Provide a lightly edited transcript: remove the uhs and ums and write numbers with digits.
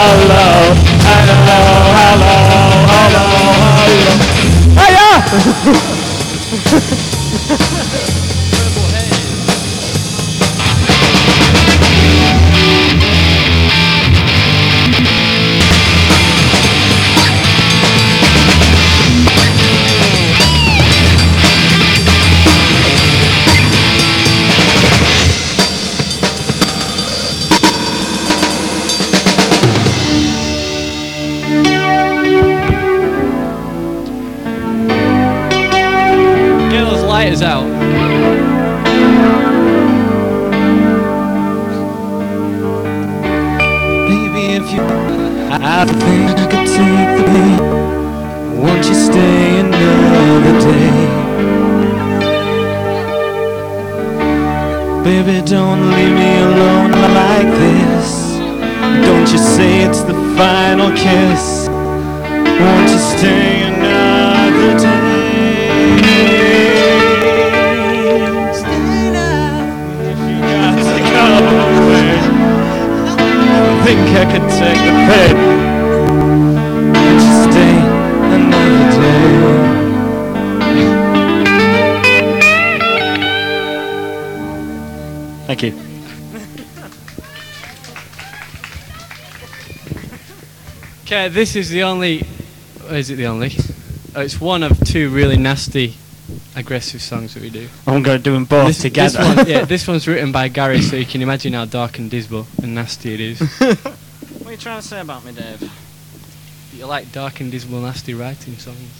hello, hello, hello, hello, hiya! Get those lighters out. Baby, if you I think I could take the pain, won't you stay another day? Baby, don't leave me alone like this. Don't you say it's the final kiss. Won't you stay another day? Stay now. If you got to go away, I think I could take the pain. Won't you stay another day? Thank you. Okay, this is the only. Is it the only? It's one of two really nasty, aggressive songs that we do. I'm going to do them both together. This one's written by Gary, so you can imagine how dark and dismal and nasty it is. What are you trying to say about me, Dave? You like dark and dismal, nasty writing songs.